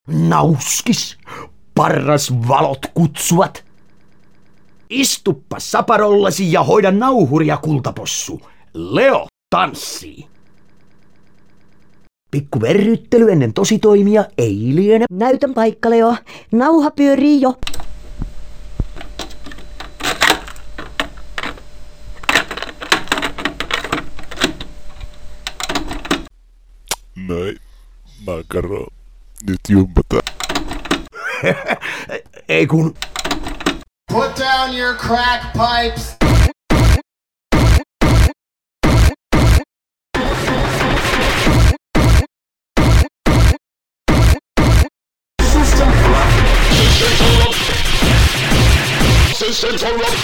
Nauskis, parras valot kutsuvat. Istuppa saparollasi ja hoida nauhuria, kultapossu. Leo tanssii. Pikku verryttely ennen tositoimia ei liene. Näytön paikka, Leo. Nauha pyörii jo. Näin, makaro. Nyt jumpataan. Ei kun... Put down your crack pipes. Systems on lock.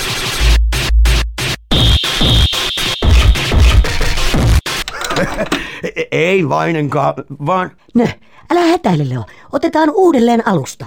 Ei Vainenkaan, vaan... Nö, älä hätäile, Leo. Otetaan uudelleen alusta.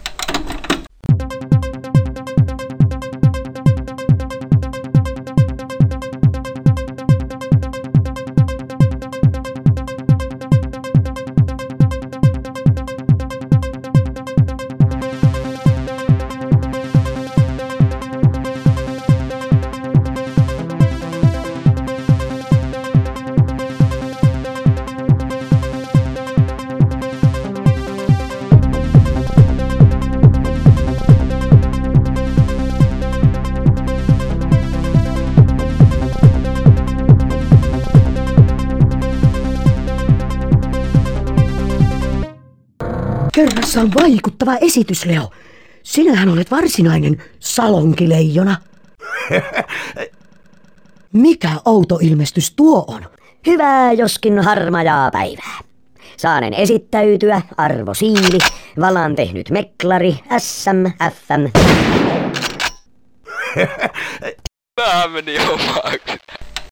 Kerrassaan vaikuttava esitys, Leo. Sinähän olet varsinainen salonkileijona. Mikä outo ilmestys tuo on? Hyvää, joskin harmaajaa päivää. Saanen esittäytyä, Arvo Siili, valan tehnyt meklari, SM. Tää meni omaksi.